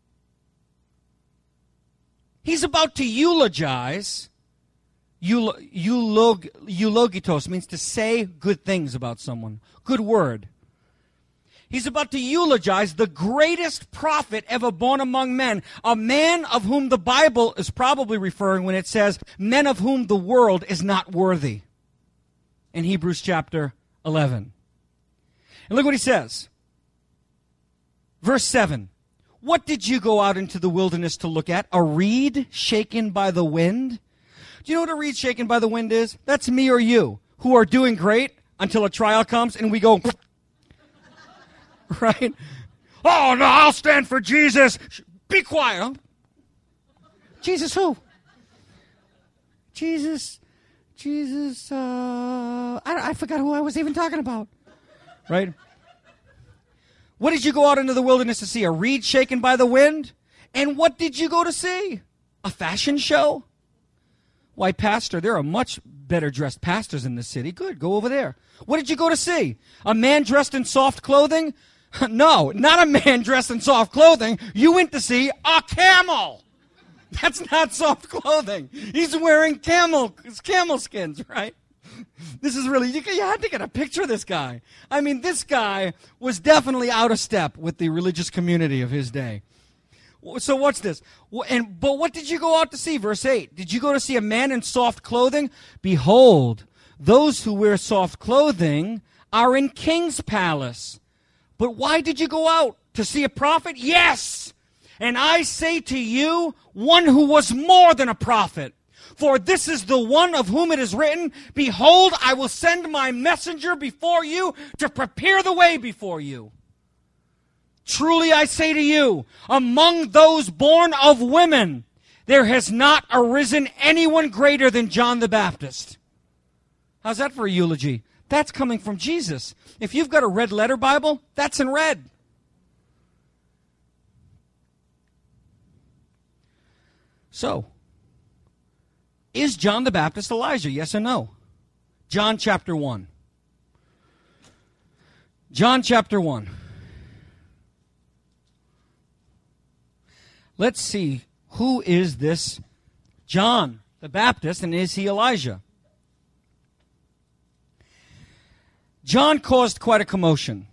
He's about to eulogize. Eulog, eulog, eulogitos means to say good things about someone. Good word. He's about to eulogize the greatest prophet ever born among men, a man of whom the Bible is probably referring when it says, men of whom the world is not worthy, in Hebrews chapter eleven. And look what he says. Verse seven. What did you go out into the wilderness to look at? A reed shaken by the wind? Do you know what a reed shaken by the wind is? That's me or you, who are doing great until a trial comes and we go... Right? Oh, no, I'll stand for Jesus. Be quiet. Jesus who? Jesus, Jesus, uh, I, I forgot who I was even talking about. Right? What did you go out into the wilderness to see? A reed shaken by the wind? And what did you go to see? A fashion show? Why, pastor, there are much better dressed pastors in this city. Good, go over there. What did you go to see? A man dressed in soft clothing? No, not a man dressed in soft clothing. You went to see a camel. That's not soft clothing. He's wearing camel camel skins, right? This is really, you, you had to get a picture of this guy. I mean, this guy was definitely out of step with the religious community of his day. So what's this? And but what did you go out to see? Verse eight. Did you go to see a man in soft clothing? Behold, those who wear soft clothing are in king's palace. But why did you go out? To see a prophet? Yes! And I say to you, one who was more than a prophet. For this is the one of whom it is written, behold, I will send my messenger before you to prepare the way before you. Truly I say to you, among those born of women, there has not arisen anyone greater than John the Baptist. How's that for a eulogy? That's coming from Jesus. If you've got a red letter Bible, that's in red. So, is John the Baptist Elijah? Yes or no? John chapter one. John chapter one. Let's see, who is this John the Baptist, and is he Elijah? John caused quite a commotion.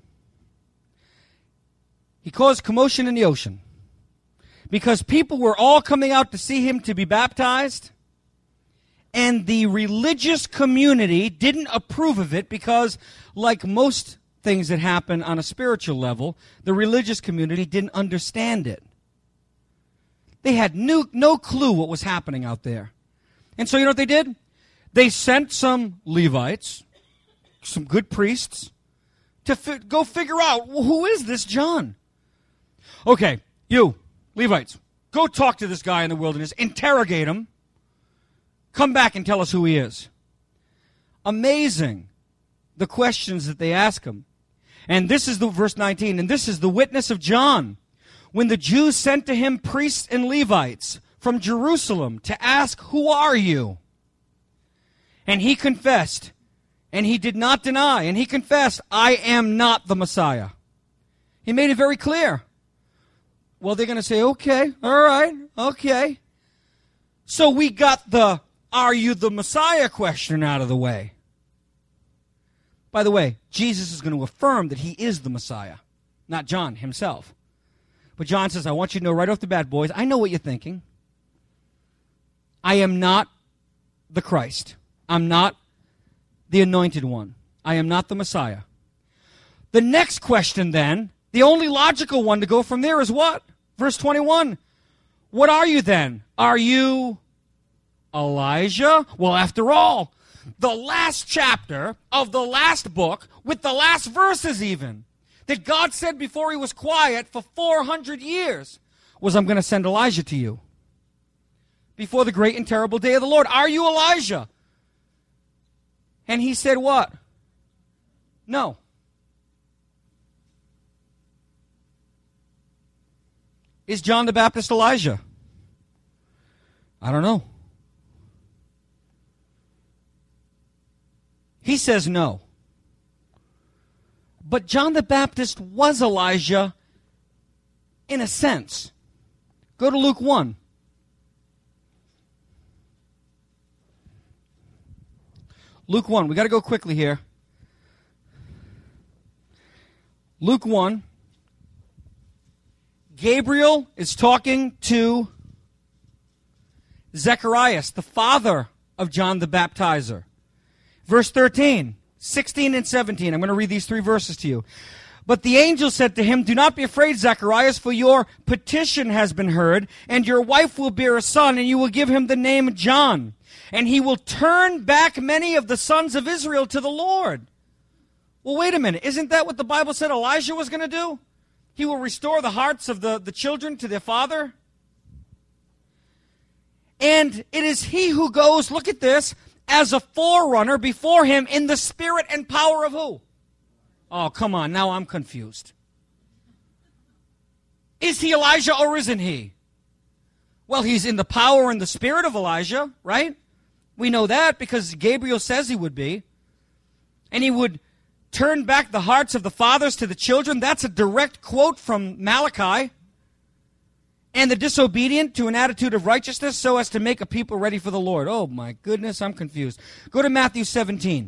He caused commotion in the ocean because people were all coming out to see him to be baptized, and the religious community didn't approve of it because, like most things that happen on a spiritual level, the religious community didn't understand it. They had no, no clue what was happening out there. And so you know what they did? They sent some Levites, some good priests, to fi- go figure out, well, who is this John? Okay, you, Levites, go talk to this guy in the wilderness, interrogate him, come back and tell us who he is. Amazing, the questions that they ask him. And this is the verse nineteen, and this is the witness of John. When the Jews sent to him priests and Levites from Jerusalem to ask, who are you? And he confessed, and he did not deny, and he confessed, I am not the Messiah. He made it very clear. Well, they're going to say, okay, all right, okay. So we got the, are you the Messiah question out of the way. By the way, Jesus is going to affirm that he is the Messiah, not John himself. But John says, I want you to know right off the bat, boys, I know what you're thinking. I am not the Christ. I'm not the anointed one. I am not the Messiah. The next question then, the only logical one to go from there is what? Verse twenty-one. What are you then? Are you Elijah? Well, after all, the last chapter of the last book, with the last verses even, that God said before he was quiet for four hundred years, was, I'm going to send Elijah to you before the great and terrible day of the Lord. Are you Elijah? And he said what? No. Is John the Baptist Elijah? I don't know. He says no. But John the Baptist was Elijah a sense. Go to Luke one. Luke one. We got to go quickly here. Luke one. Gabriel is talking to Zacharias, the father of John the Baptizer. Verse thirteen, sixteen and seventeen. I'm going to read these three verses to you. But the angel said to him, "Do not be afraid, Zacharias, for your petition has been heard, and your wife will bear a son, and you will give him the name John. And he will turn back many of the sons of Israel to the Lord." Well, wait a minute. Isn't that what the Bible said Elijah was going to do? He will restore the hearts of the, the children to their father. And it is he who goes, look at this, as a forerunner before him in the spirit and power of who? Oh, come on. Now I'm confused. Is he Elijah or isn't he? Well, he's in the power and the spirit of Elijah, right? We know that because Gabriel says he would be. And he would turn back the hearts of the fathers to the children. That's a direct quote from Malachi. And the disobedient to an attitude of righteousness so as to make a people ready for the Lord. Oh, my goodness, I'm confused. Go to Matthew seventeen.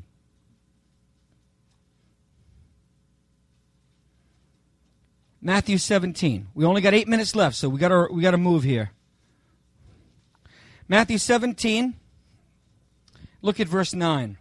Matthew seventeen. We only got eight minutes left, so we got to we got to move here. Matthew seventeen. Look at verse nine.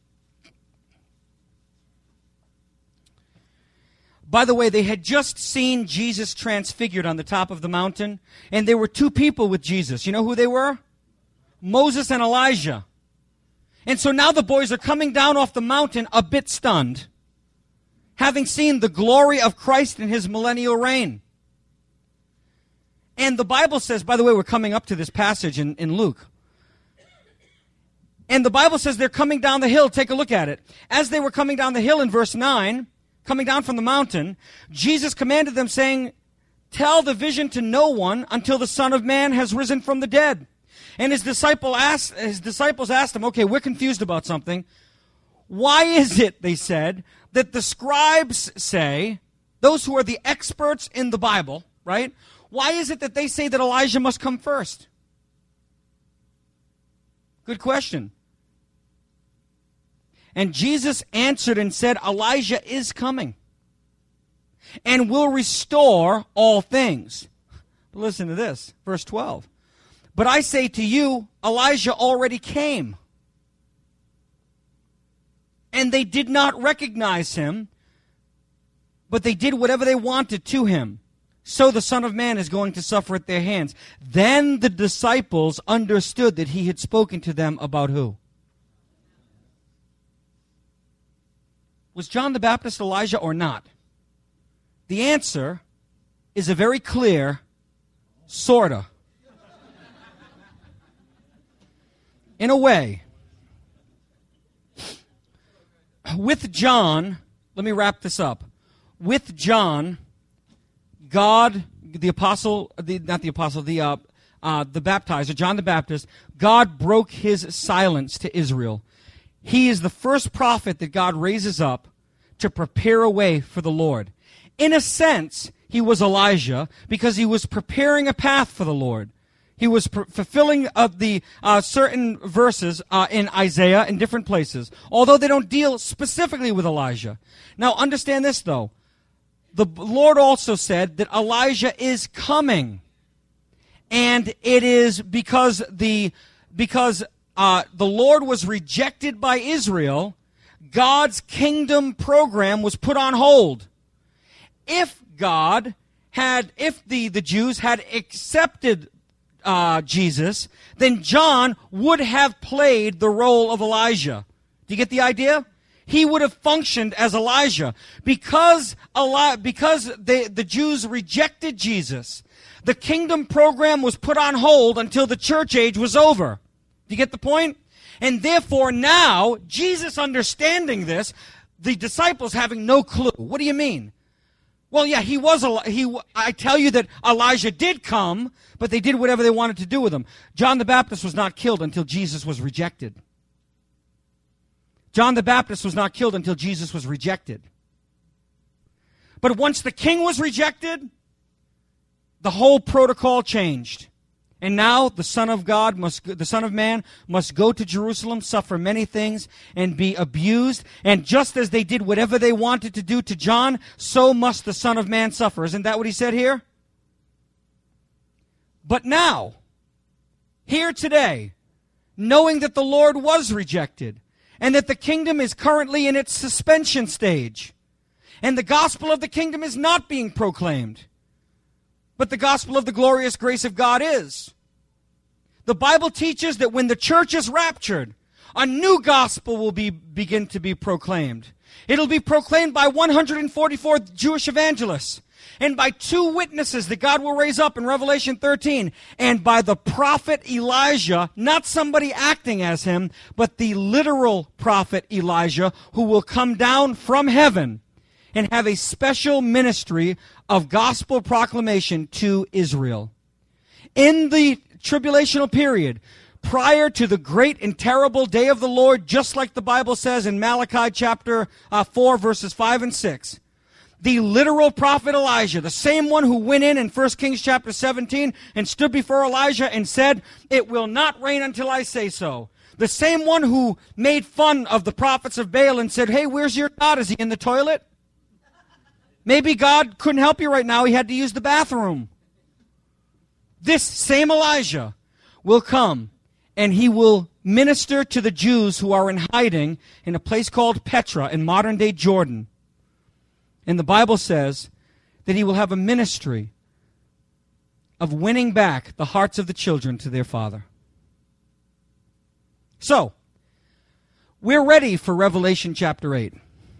By the way, they had just seen Jesus transfigured on the top of the mountain, and there were two people with Jesus. You know who they were? Moses and Elijah. And so now the boys are coming down off the mountain a bit stunned, having seen the glory of Christ in his millennial reign. And the Bible says, by the way, we're coming up to this passage in, in Luke. And the Bible says they're coming down the hill. Take a look at it. As they were coming down the hill in verse nine, coming down from the mountain, Jesus commanded them, saying, "Tell the vision to no one until the Son of Man has risen from the dead." And his disciple asked, his disciples asked him, okay, we're confused about something. Why is it, they said, that the scribes say, those who are the experts in the Bible, right? Why is it that they say that Elijah must come first? Good question. And Jesus answered and said, Elijah is coming and will restore all things. But listen to this, verse twelve. But I say to you, Elijah already came, and they did not recognize him, but they did whatever they wanted to him. So the Son of Man is going to suffer at their hands. Then the disciples understood that he had spoken to them about who? Was John the Baptist Elijah or not? The answer is a very clear, sorta. In a way. With John, let me wrap this up. With John, God, the apostle, the, not the apostle, the uh, uh, the baptizer, John the Baptist, God broke his silence to Israel. He is the first prophet that God raises up to prepare a way for the Lord. In a sense, he was Elijah because he was preparing a path for the Lord. He was pr- fulfilling of the uh, certain verses uh, in Isaiah in different places, although they don't deal specifically with Elijah. Now, understand this, though. The Lord also said that Elijah is coming, and it is because the because uh, the Lord was rejected by Israel, God's kingdom program was put on hold. If God had, if the, the Jews had accepted uh, Jesus, then John would have played the role of Elijah. Do you get the idea? He would have functioned as Elijah. Because, Eli- because they, the Jews rejected Jesus, the kingdom program was put on hold until the church age was over. Do you get the point? And therefore now, Jesus understanding this, the disciples having no clue. What do you mean? Well, yeah, he was. He. I tell you that Elijah did come, but they did whatever they wanted to do with him. John the Baptist was not killed until Jesus was rejected. John the Baptist was not killed until Jesus was rejected. But once the king was rejected, the whole protocol changed. And now the Son of God must, the Son of Man must go to Jerusalem, suffer many things, and be abused. And just as they did whatever they wanted to do to John, so must the Son of Man suffer. Isn't that what he said here? But now, here today, knowing that the Lord was rejected, and that the kingdom is currently in its suspension stage, and the gospel of the kingdom is not being proclaimed, but the gospel of the glorious grace of God is. The Bible teaches that when the church is raptured, a new gospel will be, begin to be proclaimed. It'll be proclaimed by one hundred forty-four Jewish evangelists, and by two witnesses that God will raise up in Revelation thirteen, and by the prophet Elijah, not somebody acting as him, but the literal prophet Elijah, who will come down from heaven and have a special ministry of gospel proclamation to Israel. In the tribulational period, prior to the great and terrible day of the Lord, just like the Bible says in Malachi chapter uh, four, verses five and six, the literal prophet Elijah, the same one who went in in First Kings chapter seventeen and stood before Elijah and said, "It will not rain until I say so." The same one who made fun of the prophets of Baal and said, "Hey, where's your God? Is he in the toilet? Maybe God couldn't help you right now. He had to use the bathroom." This same Elijah will come, and he will minister to the Jews who are in hiding in a place called Petra in modern-day Jordan. And the Bible says that he will have a ministry of winning back the hearts of the children to their father. So, we're ready for Revelation chapter eight.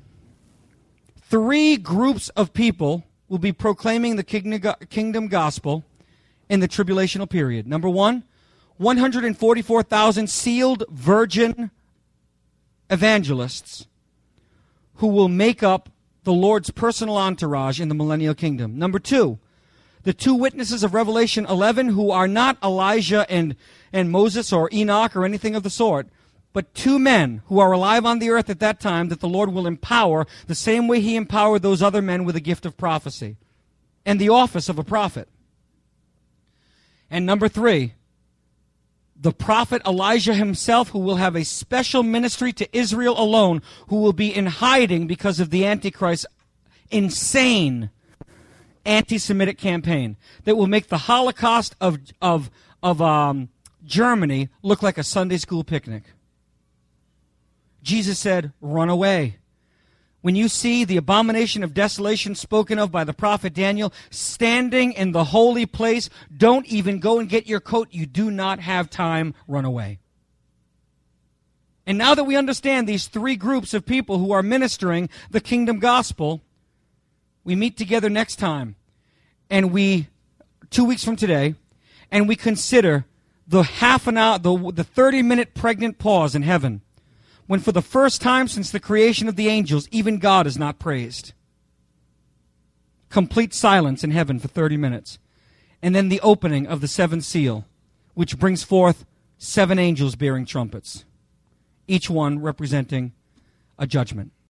Three groups of people will be proclaiming the kingdom gospel in the tribulational period. Number one, one hundred forty-four thousand sealed virgin evangelists who will make up the Lord's personal entourage in the millennial kingdom. Number two, the two witnesses of Revelation eleven who are not Elijah and, and Moses or Enoch or anything of the sort, but two men who are alive on the earth at that time that the Lord will empower the same way he empowered those other men with the gift of prophecy and the office of a prophet. And number three, the prophet Elijah himself, who will have a special ministry to Israel alone, who will be in hiding because of the Antichrist's insane anti-Semitic campaign that will make the Holocaust of, of, of um, Germany look like a Sunday school picnic. Jesus said, "Run away." When you see the abomination of desolation spoken of by the prophet Daniel standing in the holy place, don't even go and get your coat. You do not have time. Run away. And now that we understand these three groups of people who are ministering the kingdom gospel, we meet together next time, and we, two weeks from today, and we consider the half an hour, the, the thirty-minute pregnant pause in heaven, when for the first time since the creation of the angels, even God is not praised. Complete silence in heaven for thirty minutes. And then the opening of the seventh seal, which brings forth seven angels bearing trumpets, each one representing a judgment.